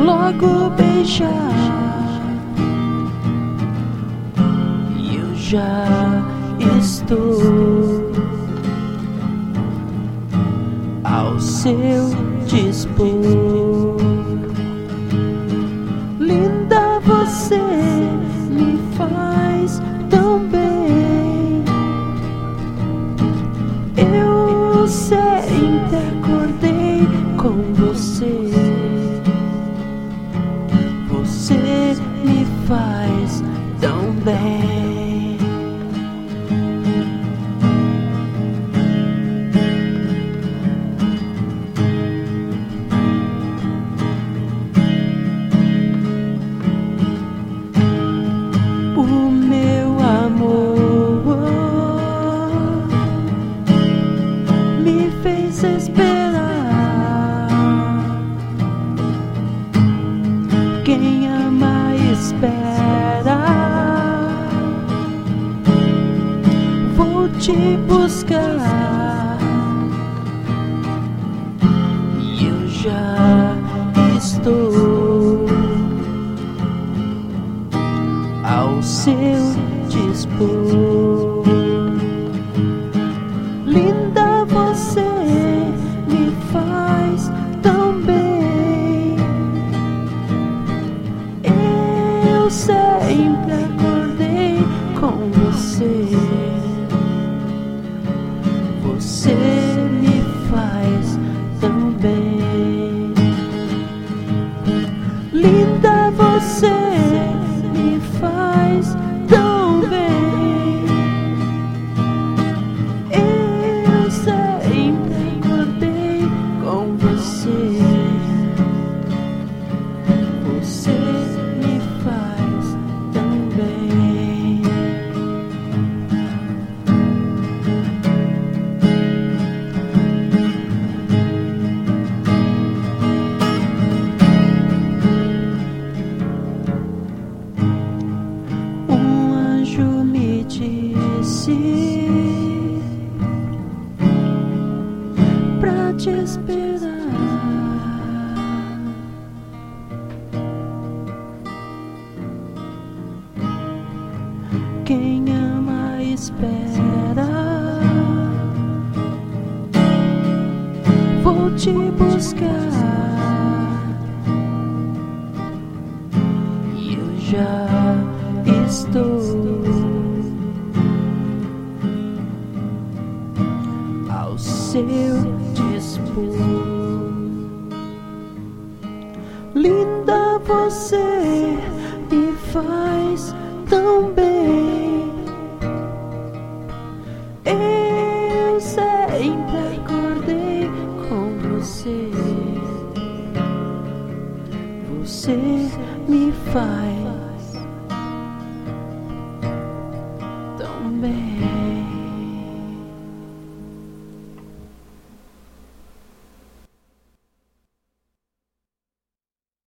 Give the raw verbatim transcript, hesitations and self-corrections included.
logo beijar, e eu já estou ao seu dispor. Linda, você me faz tão bem. Eu sempre acordei com você. Você me faz tão bem. O meu amor me fez esperar. Quem ama espera. Vou te buscar, e eu já estou ao seu dispor. Linda, você me faz tão bem. Eu sempre acordei com você. Você me faz tão bem. Linda, você me faz tão bem. Eu sempre acordei com você. Você me faz tão bem. Um anjo me disse pra te esperar. Quem ama espera. Vou te buscar, e eu já estou ao seu dispor. Linda, você me faz tão bem. Eu sempre acordei com você. Você me faz tão bem.